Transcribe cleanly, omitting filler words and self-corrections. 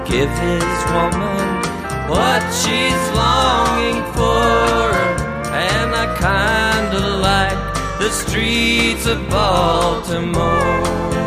Give his woman what she's longing for, and I kinda like the streets of Baltimore.